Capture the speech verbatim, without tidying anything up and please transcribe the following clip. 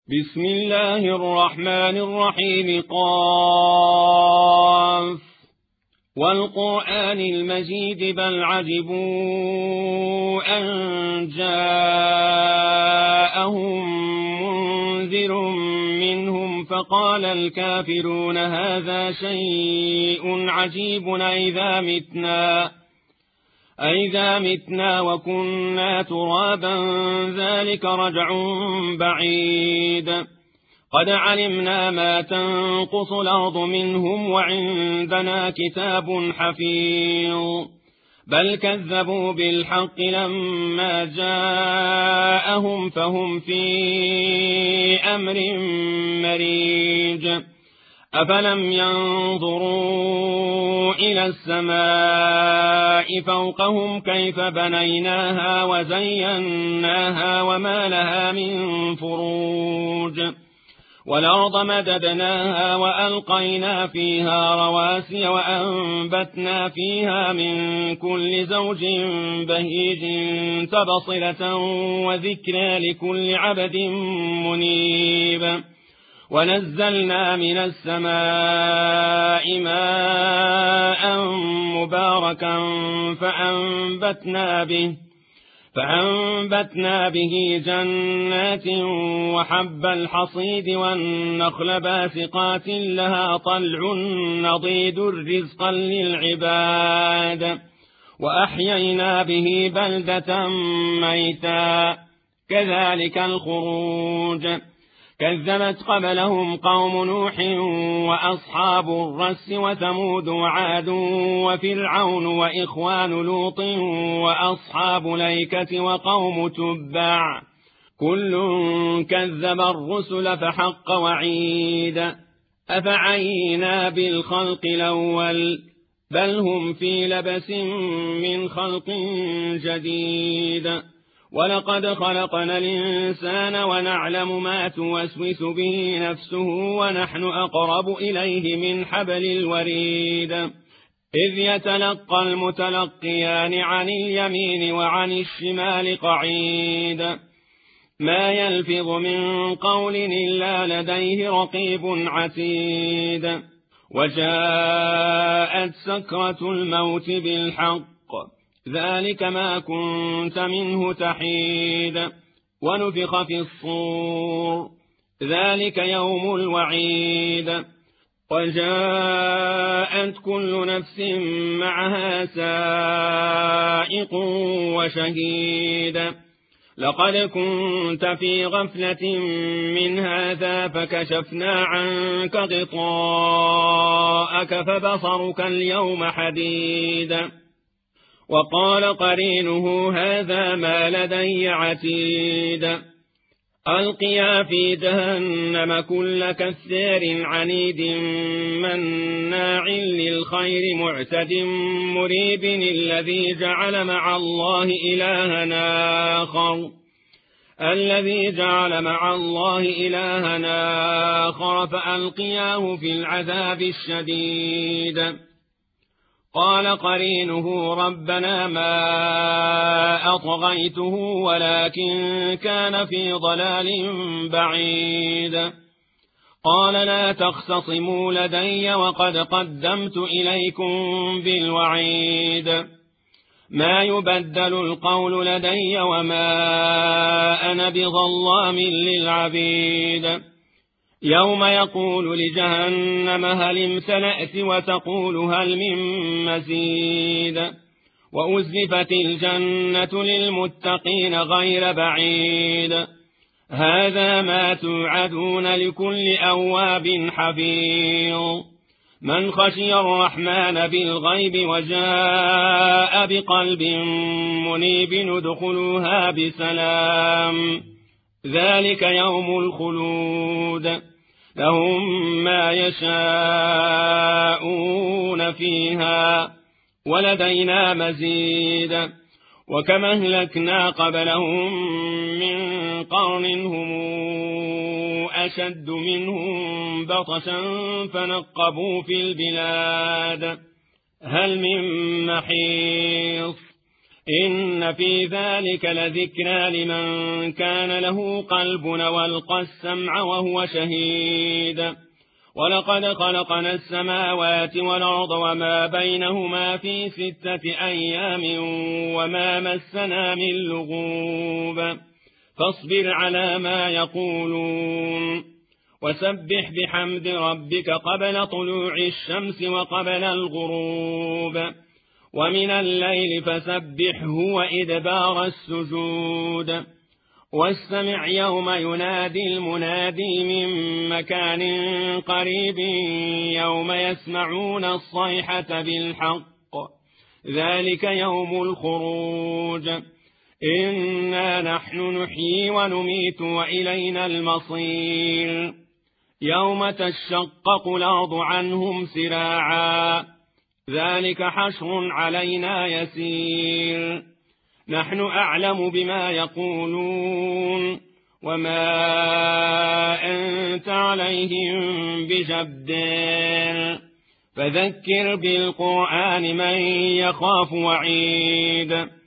بسم الله الرحمن الرحيم. قاف والقرآن المجيد بل عجبوا أن جاءهم منذر منهم فقال الكافرون هذا شيء عجيب أئذا متنا أئذا متنا وكنا ترابا ذلك رجع بعيد قد علمنا ما تنقص الأرض منهم وعندنا كتاب حفيظ بل كذبوا بالحق لما جاءهم فهم في أمر مريج أفلم ينظروا إلى السماء فوقهم كيف بنيناها وزيناها وما لها من فروج والأرض مددناها وألقينا فيها رواسي وأنبتنا فيها من كل زوج بهيج تبصرة وذكرى لكل عبد منيب ونزلنا من السماء ماء مباركا فأنبتنا به فأنبتنا به جنات وحب الحصيد والنخل باسقات لها طلع نضيد رزقا للعباد وأحيينا به بلدة ميتا كذلك الخروج كذبت قبلهم قوم نوح وأصحاب الرس وثمود وعاد وفرعون وإخوان لوط وأصحاب الأيكة وقوم تبع كل كذب الرسل فحق وعيد أفعينا بالخلق الأول بل هم في لبس من خلق جديد ولقد خلقنا الإنسان ونعلم ما توسوس به نفسه ونحن أقرب إليه من حبل الوريد إذ يتلقى المتلقيان عن اليمين وعن الشمال قعيد ما يلفظ من قول إلا لديه رقيب عتيد وجاءت سكرة الموت بالحق ذلك ما كنت منه تحيد ونفخ في الصور ذلك يوم الوعيد وجاءت كل نفس معها سائق وشهيد لقد كنت في غفلة من هذا فكشفنا عنك غطاءك فبصرك اليوم حديد وقال قرينه هذا ما لدي عتيد ألقيا في جهنم كل كثير عنيد مناع للخير معتد مريب الذي جعل مع الله إلهنا آخر الذي جعل مع الله إلهنا آخر فألقياه في العذاب الشديد قال قرينه ربنا ما أطغيته ولكن كان في ضلال بعيد قال لا تختصموا لدي وقد قدمت إليكم بالوعيد ما يبدل القول لدي وما أنا بظلام للعبيد يوم يقول لجهنم هل امتلأت وتقول هل من مزيد وأزلفت الجنة للمتقين غير بعيد هذا ما توعدون لكل أواب حفيظ من خشي الرحمن بالغيب وجاء بقلب منيب ادخلوها بسلام ذلك يوم الخلود لهم ما يشاءون فيها ولدينا مزيد وكما أهلكنا قبلهم من قرن هم أشد منهم بطشا فنقبوا في البلاد هل من محيص إن في ذلك لذكرى لمن كان له قلب والقى السمع وهو شهيد ولقد خلقنا السماوات والأرض وما بينهما في ستة أيام وما مسنا من لغوب فاصبر على ما يقولون وسبح بحمد ربك قبل طلوع الشمس وقبل الغروب ومن الليل فسبحه وإدبار السجود واستمع يوم ينادي المنادي من مكان قريب يوم يسمعون الصيحة بالحق ذلك يوم الخروج إنا نحن نحيي ونميت وإلينا المصير يوم تشقق الأرض عنهم سراعا ذلك حشر علينا يسير نحن أعلم بما يقولون وما أنت عليهم بجبار فذكر بالقرآن من يخاف وعيد